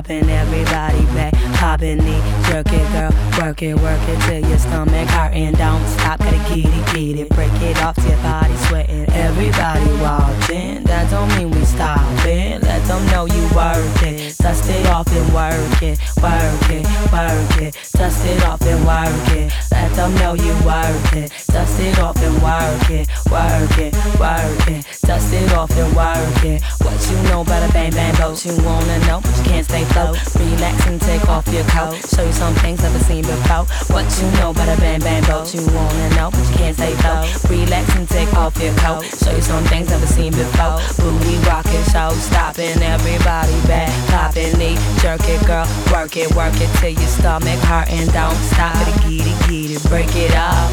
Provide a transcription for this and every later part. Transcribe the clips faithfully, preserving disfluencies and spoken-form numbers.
stopping, everybody back, popping knee, jerk it, girl, work it, work it till your stomach hurting. Don't stop, gotta get it, get it, break it off till your body sweating. Everybody watching, that don't mean we stopping. Let them know you worth it. Dust it off and work it, work it, work it. Dust it off and work it. Let them know you worth it. Dust it off and work it, work it, work it. Dust it off and work it. What you know about a bang bang boat? You wanna know, but you can't stay float. Relax and take off your coat. Show you some things never seen before. What you know about a bang bang boat? You wanna know, but you can't stay float. Relax and take off your coat. Show you some things never seen before. Booty rocking, show stopping, everybody back, popping knee, jerk it, girl, work it, work it till your stomach hurting. Don't stop it, get it, get it, break it up.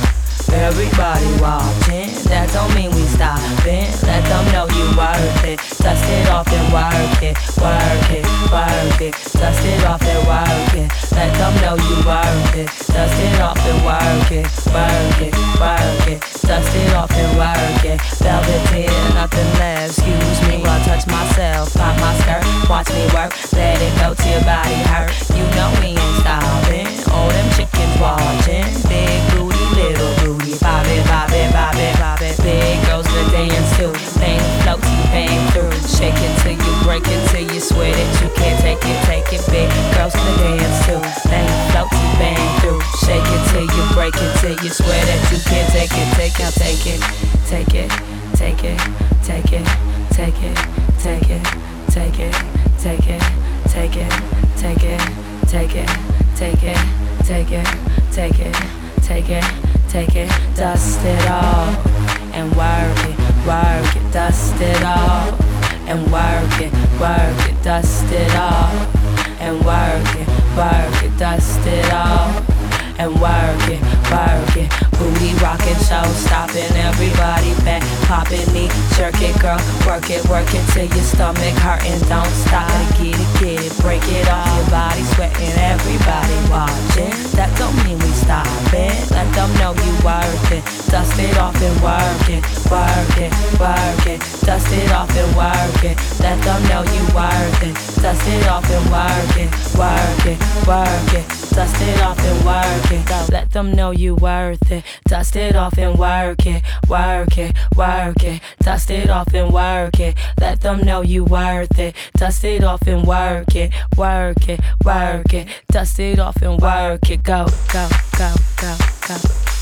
Everybody watching, that don't mean we stopping. Let them know you worth it. Dust it off and work it, work it, work it. Dust it off and work it. Let them know you worth it. Dust it off and work it, work it, work it. Dust it off and work it. Velvet hair, nothing left. Excuse me while I touch myself. Pop my skirt, watch me work. Let it go till your body hurt. You know we ain't stopping. All them chickens watching. Big booty, little booty. Bob it, bob it, bob it, bob it. Big girls to dance too. Thing floats you bang through. Shake it till you break it till you sweat it. You can't take it, take it. Big girls to dance too. Thing floats you bang through. Shake it till you break it till you sweat it. You can't take it, take it, take it, take it, take it, take it, take it, take it, take it, take it, take it, take it, take it, take it, take it, take it, take it, take it, dust it off and work it, work it, dust it off and work it, work it, dust it off and work it, work it, dust it off and work it, work it. Booty rockin', show stopping, everybody back, popping knee, jerk it, girl, work it, work it till your stomach hurting. Don't stop it, get it, get it, break it off. Your body sweating, everybody watching. That don't mean we stopping. Let them know you worth it. Dust it off and work it, work it, work it. Dust it off and work it. Let them know you worth it. Dust it off and work it, work it, work it. Dust it off and work it. Let them know you worth it. Dust it off and work it, work it, work it. Dust it off and work it. Let them know you worth it. Dust it off and work it, work it, work it. Dust it off and work it. Go, go, go, go, go.